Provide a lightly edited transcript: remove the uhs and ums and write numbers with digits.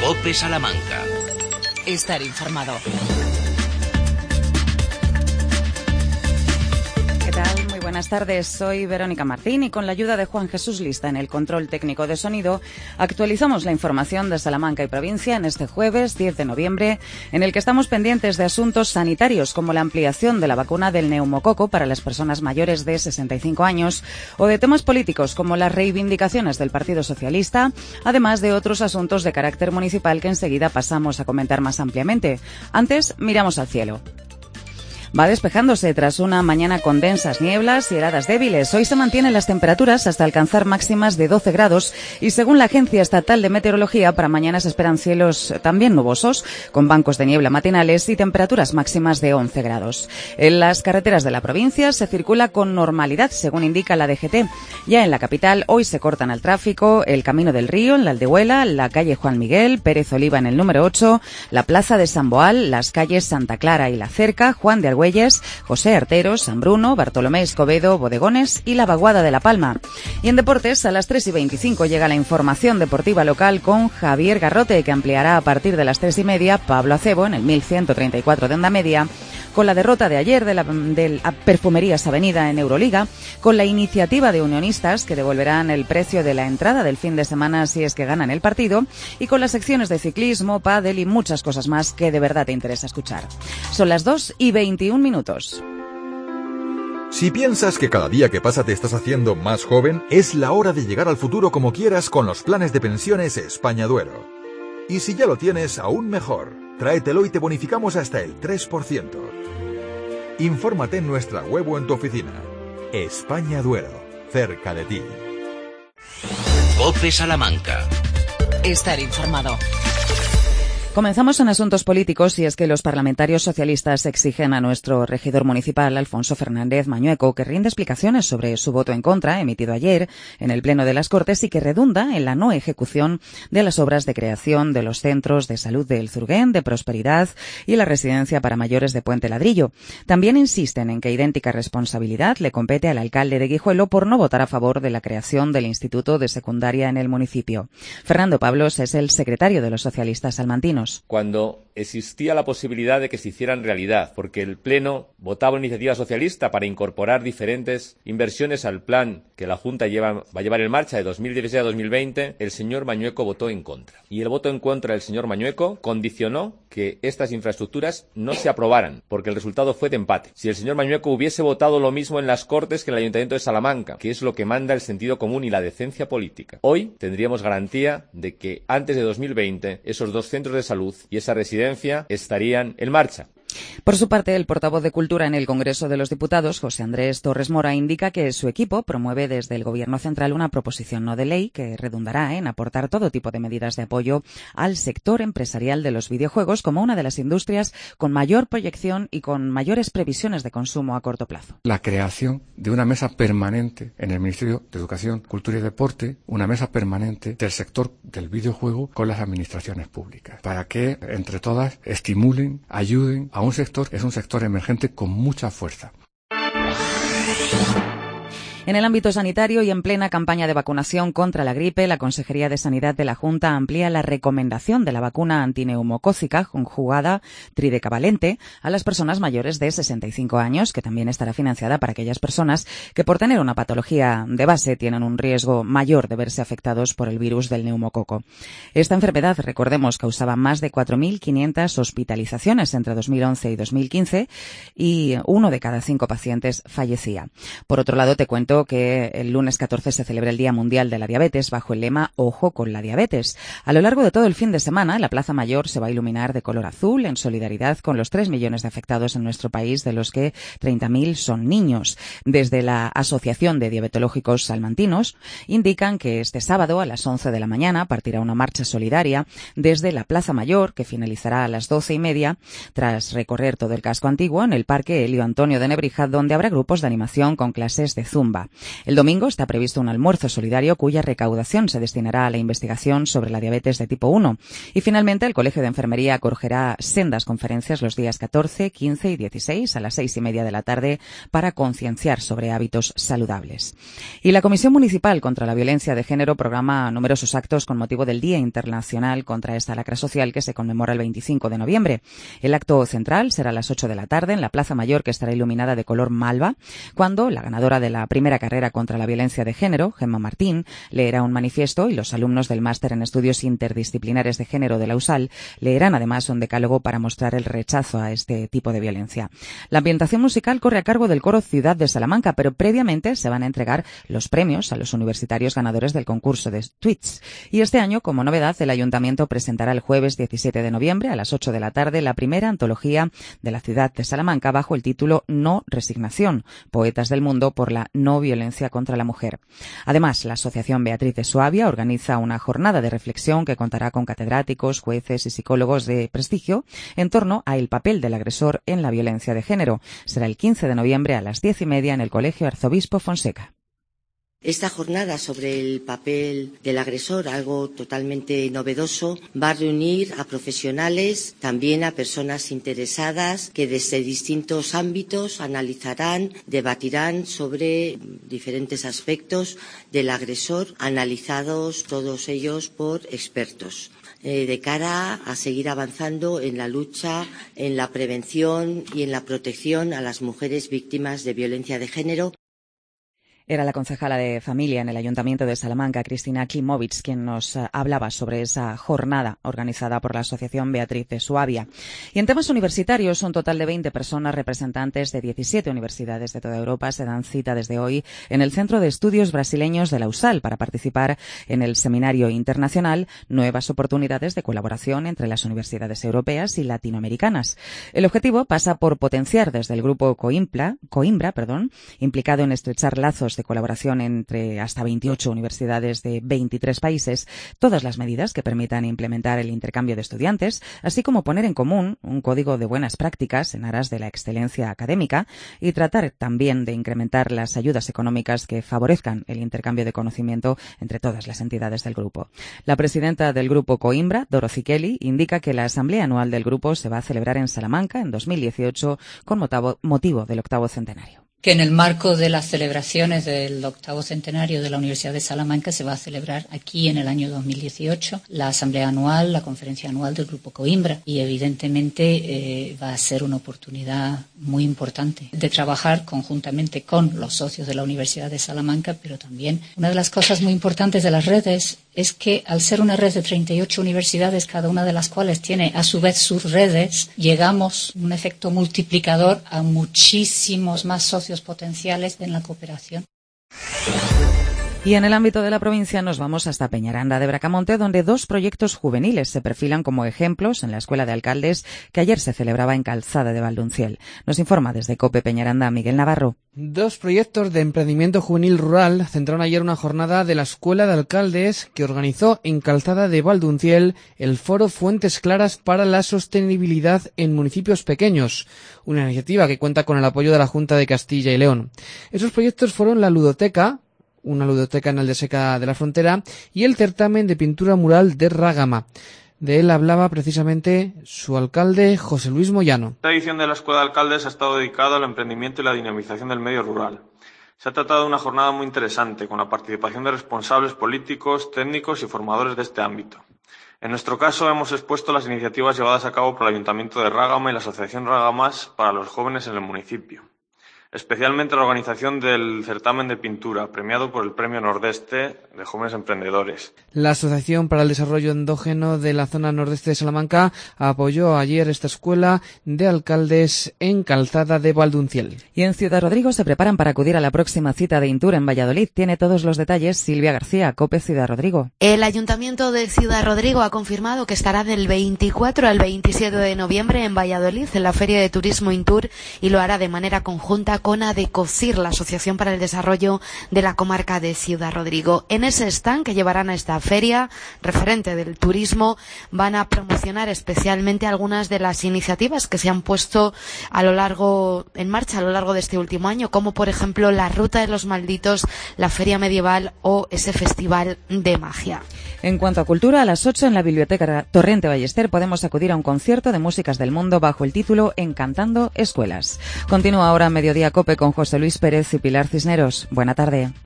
COPE Salamanca. Estar informado. ¿Qué tal? Muy buenas tardes. Soy Verónica Martín y con la ayuda de Juan Jesús Lista en el control técnico de sonido actualizamos la información de Salamanca y provincia en este jueves 10 de noviembre, en el que estamos pendientes de asuntos sanitarios como la ampliación de la vacuna del neumococo para las personas mayores de 65 años o de temas políticos como las reivindicaciones del Partido Socialista, además de otros asuntos de carácter municipal que enseguida pasamos a comentar más ampliamente. Antes, miramos al cielo. Va despejándose tras una mañana con densas nieblas y heladas débiles. Hoy se mantienen las temperaturas hasta alcanzar máximas de 12 grados y según la Agencia Estatal de Meteorología, para mañana se esperan cielos también nubosos, con bancos de niebla matinales y temperaturas máximas de 11 grados. En las carreteras de la provincia se circula con normalidad, según indica la DGT. Ya en la capital, hoy se cortan al tráfico el Camino del Río en la Aldehuela, la calle Juan Miguel, Pérez Oliva en el número 8, la Plaza de San Boal, las calles Santa Clara y La Cerca, Juan de Argüelles, José Arteros, San Bruno, Bartolomé Escobedo, Bodegones y la Vaguada de La Palma. Y en deportes, a las 3:25 llega la información deportiva local con Javier Garrote, que ampliará a partir de las 3:30 Pablo Acebo en el 1134 de Onda Media, con la derrota de ayer de la Perfumerías Avenida en Euroliga, con la iniciativa de Unionistas que devolverán el precio de la entrada del fin de semana si es que ganan el partido, y con las secciones de ciclismo, pádel y muchas cosas más que de verdad te interesa escuchar. Son las 2:21 minutos. Si piensas que cada día que pasa te estás haciendo más joven, es la hora de llegar al futuro como quieras con los planes de pensiones España Duero. Y si ya lo tienes, aún mejor. Tráetelo y te bonificamos hasta el 3%. Infórmate en nuestra web o en tu oficina. España Duero, cerca de ti. COPE Salamanca. Estar informado. Comenzamos en asuntos políticos y es que los parlamentarios socialistas exigen a nuestro regidor municipal, Alfonso Fernández Mañueco, que rinda explicaciones sobre su voto en contra emitido ayer en el Pleno de las Cortes y que redunda en la no ejecución de las obras de creación de los centros de salud del Zurguén, de Prosperidad y la residencia para mayores de Puente Ladrillo. También insisten en que idéntica responsabilidad le compete al alcalde de Guijuelo por no votar a favor de la creación del Instituto de Secundaria en el municipio. Fernando Pablos es el secretario de los socialistas salmantinos. Cuando existía la posibilidad de que se hicieran realidad, porque el Pleno votaba una iniciativa socialista para incorporar diferentes inversiones al plan que la Junta va a llevar en marcha de 2016 a 2020, el señor Mañueco votó en contra. Y el voto en contra del señor Mañueco condicionó que estas infraestructuras no se aprobaran, porque el resultado fue de empate. Si el señor Mañueco hubiese votado lo mismo en las Cortes que en el Ayuntamiento de Salamanca, que es lo que manda el sentido común y la decencia política, hoy tendríamos garantía de que antes de 2020 esos dos centros de salud y esa residencia estarían en marcha. Por su parte, el portavoz de Cultura en el Congreso de los Diputados, José Andrés Torres Mora, indica que su equipo promueve desde el Gobierno central una proposición no de ley que redundará en aportar todo tipo de medidas de apoyo al sector empresarial de los videojuegos como una de las industrias con mayor proyección y con mayores previsiones de consumo a corto plazo. La creación de una mesa permanente en el Ministerio de Educación, Cultura y Deporte, una mesa permanente del sector del videojuego con las administraciones públicas, para que entre todas estimulen, ayuden a un sector que es un sector emergente con mucha fuerza. En el ámbito sanitario y en plena campaña de vacunación contra la gripe, la Consejería de Sanidad de la Junta amplía la recomendación de la vacuna antineumocócica conjugada tridecavalente a las personas mayores de 65 años, que también estará financiada para aquellas personas que por tener una patología de base tienen un riesgo mayor de verse afectados por el virus del neumococo. Esta enfermedad, recordemos, causaba más de 4.500 hospitalizaciones entre 2011 y 2015 y 1 de cada 5 pacientes fallecía. Por otro lado, te cuento que el lunes 14 se celebra el Día Mundial de la Diabetes bajo el lema Ojo con la diabetes. A lo largo de todo el fin de semana, la Plaza Mayor se va a iluminar de color azul en solidaridad con los 3 millones de afectados en nuestro país, de los que 30.000 son niños. Desde la Asociación de Diabetológicos Salmantinos indican que este sábado a las 11 de la mañana partirá una marcha solidaria desde la Plaza Mayor, que finalizará a las 12:30, tras recorrer todo el casco antiguo en el Parque Elio Antonio de Nebrija, donde habrá grupos de animación con clases de zumba. Bomba. El domingo está previsto un almuerzo solidario cuya recaudación se destinará a la investigación sobre la diabetes de tipo 1. Y finalmente el Colegio de Enfermería acogerá sendas conferencias los días 14, 15 y 16 a las 6:30 de la tarde para concienciar sobre hábitos saludables. Y la Comisión Municipal contra la Violencia de Género programa numerosos actos con motivo del Día Internacional contra esta lacra social que se conmemora el 25 de noviembre. El acto central será a las 8 de la tarde en la Plaza Mayor, que estará iluminada de color malva, cuando la ganadora de la primera carrera contra la violencia de género, Gemma Martín, leerá un manifiesto y los alumnos del Máster en Estudios Interdisciplinares de Género de la USAL leerán además un decálogo para mostrar el rechazo a este tipo de violencia. La ambientación musical corre a cargo del Coro Ciudad de Salamanca, pero previamente se van a entregar los premios a los universitarios ganadores del concurso de tweets. Y este año, como novedad, el Ayuntamiento presentará el jueves 17 de noviembre a las 8 de la tarde la primera antología de la ciudad de Salamanca bajo el título No Resignación, Poetas del Mundo por la No Violencia contra la Mujer. Además, la Asociación Beatriz de Suabia organiza una jornada de reflexión que contará con catedráticos, jueces y psicólogos de prestigio en torno al papel del agresor en la violencia de género. Será el 15 de noviembre a las 10:30 en el Colegio Arzobispo Fonseca. Esta jornada sobre el papel del agresor, algo totalmente novedoso, va a reunir a profesionales, también a personas interesadas que desde distintos ámbitos analizarán, debatirán sobre diferentes aspectos del agresor, analizados todos ellos por expertos. De cara a seguir avanzando en la lucha, en la prevención y en la protección a las mujeres víctimas de violencia de género. Era la concejala de Familia en el Ayuntamiento de Salamanca, Cristina Klimovich, quien nos hablaba sobre esa jornada organizada por la Asociación Beatriz de Suabia. Y en temas universitarios, un total de 20 personas representantes de 17 universidades de toda Europa se dan cita desde hoy en el Centro de Estudios Brasileños de la USAL para participar en el seminario internacional Nuevas oportunidades de colaboración entre las universidades europeas y latinoamericanas. El objetivo pasa por potenciar desde el grupo Coimbra, implicado en estrechar lazos de colaboración entre hasta 28 universidades de 23 países, todas las medidas que permitan implementar el intercambio de estudiantes, así como poner en común un código de buenas prácticas en aras de la excelencia académica y tratar también de incrementar las ayudas económicas que favorezcan el intercambio de conocimiento entre todas las entidades del grupo. La presidenta del grupo Coimbra, Dorothy Kelly, indica que la asamblea anual del grupo se va a celebrar en Salamanca en 2018 con motivo del 8º centenario. Que en el marco de las celebraciones del 8º centenario de la Universidad de Salamanca se va a celebrar aquí en el año 2018 la asamblea anual, la conferencia anual del Grupo Coimbra, y evidentemente va a ser una oportunidad muy importante de trabajar conjuntamente con los socios de la Universidad de Salamanca, pero también una de las cosas muy importantes de las redes es que al ser una red de 38 universidades, cada una de las cuales tiene a su vez sus redes, llegamos un efecto multiplicador a muchísimos más socios potenciales en la cooperación. Y en el ámbito de la provincia nos vamos hasta Peñaranda de Bracamonte, donde 2 proyectos juveniles se perfilan como ejemplos en la Escuela de Alcaldes que ayer se celebraba en Calzada de Valdunciel. Nos informa desde COPE Peñaranda Miguel Navarro. 2 proyectos de emprendimiento juvenil rural centraron ayer una jornada de la Escuela de Alcaldes que organizó en Calzada de Valdunciel el foro Fuentes Claras para la Sostenibilidad en Municipios Pequeños, una iniciativa que cuenta con el apoyo de la Junta de Castilla y León. Esos proyectos fueron la ludoteca, una ludoteca en el de Seca de la Frontera, y el certamen de pintura mural de Rágama. De él hablaba precisamente su alcalde, José Luis Moyano. Esta edición de la Escuela de Alcaldes ha estado dedicada al emprendimiento y la dinamización del medio rural. Se ha tratado de una jornada muy interesante, con la participación de responsables políticos, técnicos y formadores de este ámbito. En nuestro caso, hemos expuesto las iniciativas llevadas a cabo por el Ayuntamiento de Rágama y la Asociación Rágamas para los jóvenes en el municipio. Especialmente la organización del certamen de pintura, premiado por el Premio Nordeste de Jóvenes Emprendedores. La Asociación para el Desarrollo Endógeno de la Zona Nordeste de Salamanca apoyó ayer esta escuela de alcaldes en Calzada de Valdunciel. Y en Ciudad Rodrigo se preparan para acudir a la próxima cita de Intur en Valladolid. Tiene todos los detalles Silvia García, COPE Ciudad Rodrigo. El Ayuntamiento de Ciudad Rodrigo ha confirmado que estará del 24 al 27 de noviembre en Valladolid en la Feria de Turismo Intur y lo hará de manera conjunta con Adecocir, la Asociación para el Desarrollo de la Comarca de Ciudad Rodrigo. En ese stand que llevarán a esta feria, referente del turismo, van a promocionar especialmente algunas de las iniciativas que se han puesto en marcha a lo largo de este último año, como por ejemplo la Ruta de los Malditos, la Feria Medieval o ese Festival de Magia. En cuanto a cultura, a las 8 en la Biblioteca Torrente Ballester podemos acudir a un concierto de músicas del mundo bajo el título Encantando Escuelas. Continúa ahora Mediodía Cope con José Luis Pérez y Pilar Cisneros. Buena tarde.